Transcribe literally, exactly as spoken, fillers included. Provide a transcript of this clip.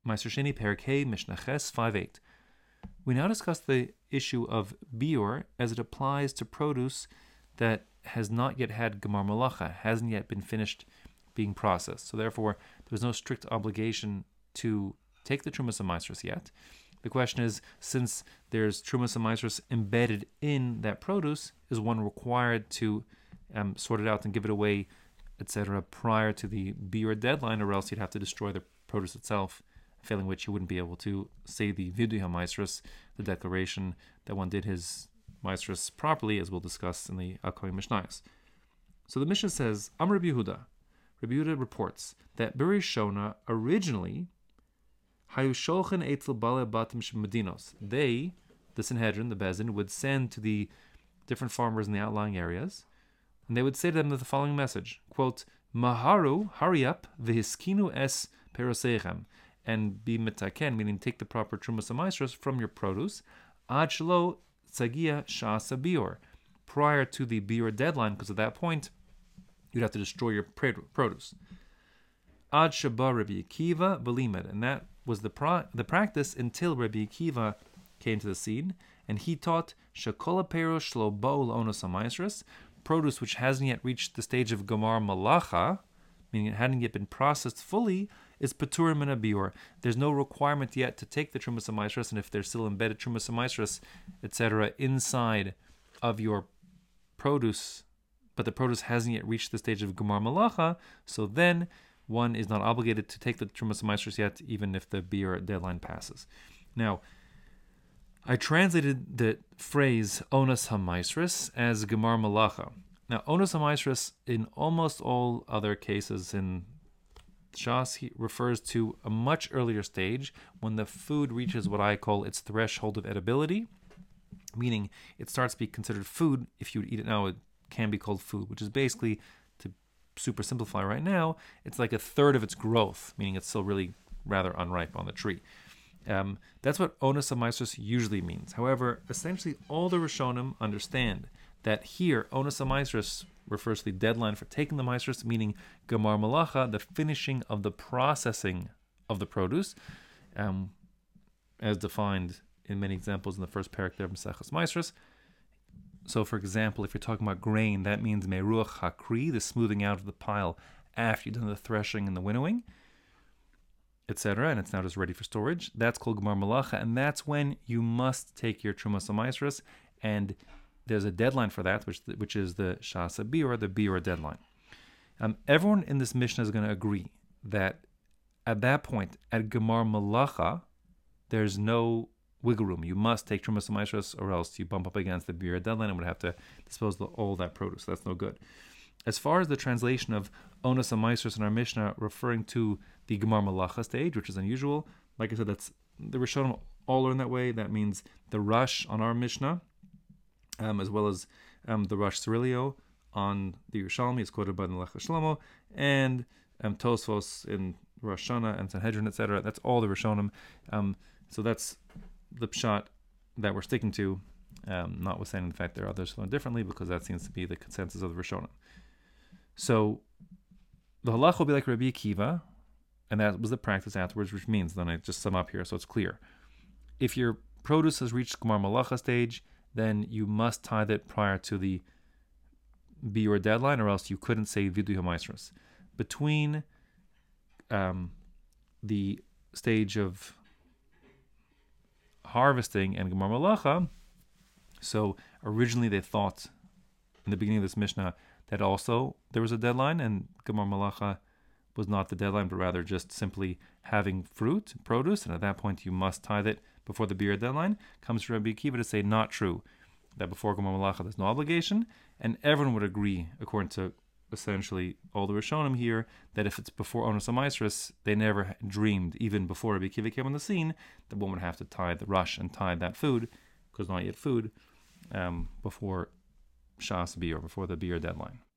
Meiser Sheni Perek Hey Mishnah Ches five eight. We now discuss the issue of biur as it applies to produce that has not yet had gemar malacha, hasn't yet been finished being processed. So therefore, there's no strict obligation to take the Trumas HaMaasros yet. The question is, since there's Trumas HaMaasros embedded in that produce, is one required to um, sort it out and give it away, et cetera, prior to the biur deadline, or else you'd have to destroy the produce itself, failing which you wouldn't be able to say the Vidui HaMaasros, the declaration that one did his Maasros properly, as we'll discuss in the upcoming Mishnayos. So the Mishnah says, Amar Rabbi Yehuda. Rabbi Yehuda reports that Berishona originally, Hayu Sholchen Eitzel Bale Batim Shemedinos. They, the Sanhedrin, the Bezin, would send to the different farmers in the outlying areas, and they would say to them the following message, quote, Maharu, hurry up, v'hiskinu es perosechem, and be mitaken, meaning take the proper Trumas HaMaasros from your produce, ad shelo tzagia shasa biur, prior to the biur deadline, because at that point, you'd have to destroy your produce. Ad shaba Rabbi Akiva belimed, and that was the pro- the practice until Rabbi Akiva came to the scene, and he taught shekola peros shlo bo l'onos HaMaasros, produce which hasn't yet reached the stage of gemar malacha, meaning it hadn't yet been processed fully, is patur min biur. There's no requirement yet to take the Trumas HaMaasros, and if there's still embedded Trumas HaMaasros, et cetera, inside of your produce, but the produce hasn't yet reached the stage of gemar malacha, so then one is not obligated to take the Trumas HaMaasros yet, even if the biur deadline passes. Now, I translated the phrase onas HaMaasros as gemar malacha. Now, onas HaMaasros, in almost all other cases in Shas, he refers to a much earlier stage when the food reaches what I call its threshold of edibility, meaning it starts to be considered food. If you would eat it now, it can be called food, which is basically, to super simplify right now, it's like a third of its growth, meaning it's still really rather unripe on the tree. Um, that's what onas HaMaasros usually means. However, essentially all the Rishonim understand that here, onas HaMaasros refers to the deadline for taking the Maasros, meaning gemar malacha, the finishing of the processing of the produce, um, as defined in many examples in the first parak there of Maseches Maasros. So, for example, if you're talking about grain, that means meruach hakri, the smoothing out of the pile after you've done the threshing and the winnowing, et cetera, and it's now just ready for storage. That's called gemar malacha, and that's when you must take your Trumas HaMaasros, and there's a deadline for that, which which is the Shasa Biur, the Biur deadline. Um, everyone in this Mishnah is going to agree that at that point, at Gemar Malacha, there's no wiggle room. You must take Trumas HaMaasros, or else you bump up against the Biur deadline and would have to dispose of all that produce. That's no good. As far as the translation of onas HaMaasros in our Mishnah referring to the Gemar Malacha stage, which is unusual, like I said, that's the Rishonim all learn that way. That means the Rush on our Mishnah, Um, as well as um, the Rosh Cirilio on the Yerushalmi, is quoted by the Melech Shlomo, and um, Tosfos in Rosh Hashanah and Sanhedrin, et cetera. That's all the Rishonim. Um, so that's the pshat that we're sticking to, um, notwithstanding the fact there are others who learn differently, because that seems to be the consensus of the Rishonim. So the halach will be like Rabbi Akiva, and that was the practice afterwards, which means, then I just sum up here so it's clear. If your produce has reached Gemar Malacha stage, then you must tithe it prior to the biur deadline, or else you couldn't say Vidui HaMaasros. Between um, the stage of harvesting and Gemar Malacha, so originally they thought in the beginning of this Mishnah that also there was a deadline, and Gemar Malacha was not the deadline, but rather just simply having fruit, produce, and at that point you must tithe it before the biur deadline. Comes to Rabbi Akiva to say not true, that before Gemar Malacha there's no obligation, and everyone would agree, according to essentially all the Rishonim here, that if it's before onas HaMaasros, they never dreamed, even before Rabbi Akiva came on the scene, that one would have to tithe the rush and tithe that food, because not yet food, um, before Shas Biur, before the biur deadline.